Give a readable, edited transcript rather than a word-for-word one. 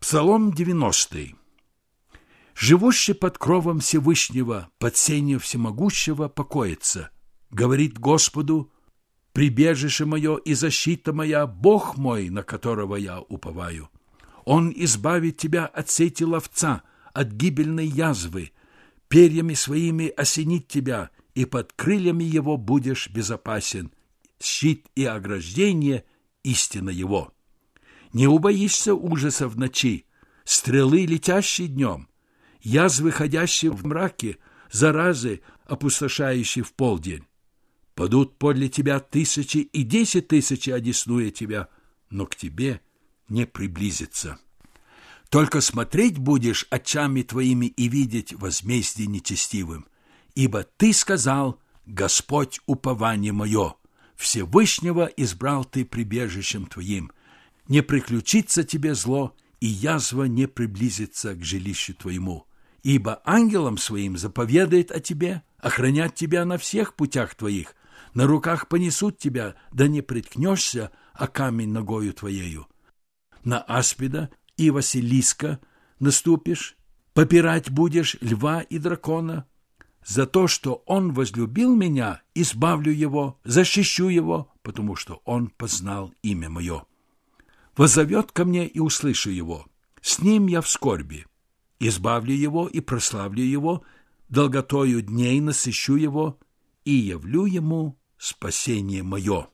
Псалом 90. «Живущий под кровом Всевышнего, под сенью Всемогущего покоится. Говорит Господу: прибежище мое и защита моя, Бог мой, на которого я уповаю. Он избавит тебя от сети ловца, от гибельной язвы, перьями своими осенит тебя, и под крыльями его будешь безопасен. Щит и ограждение — истина его. Не убоишься ужаса в ночи, стрелы, летящие днем, язвы, ходящие в мраке, заразы, опустошающие в полдень. Падут подле тебя 1000 и 10 000 одесную тебя, но к тебе не приблизится. Только смотреть будешь очами твоими и видеть возмездие нечестивым. Ибо ты сказал: Господь упование мое, Всевышнего избрал ты прибежищем твоим. Не приключится тебе зло, и язва не приблизится к жилищу твоему. Ибо ангелам своим заповедает о тебе, охранять тебя на всех путях твоих, на руках понесут тебя, да не приткнешься о камень ногою твоею. На аспида и Василиска наступишь, попирать будешь льва и дракона. За то, что он возлюбил меня, избавлю его, защищу его, потому что он познал имя мое. Воззовет ко мне, и услышу его. С ним я в скорби. Избавлю его и прославлю его, долготою дней насыщу его и явлю ему спасение мое».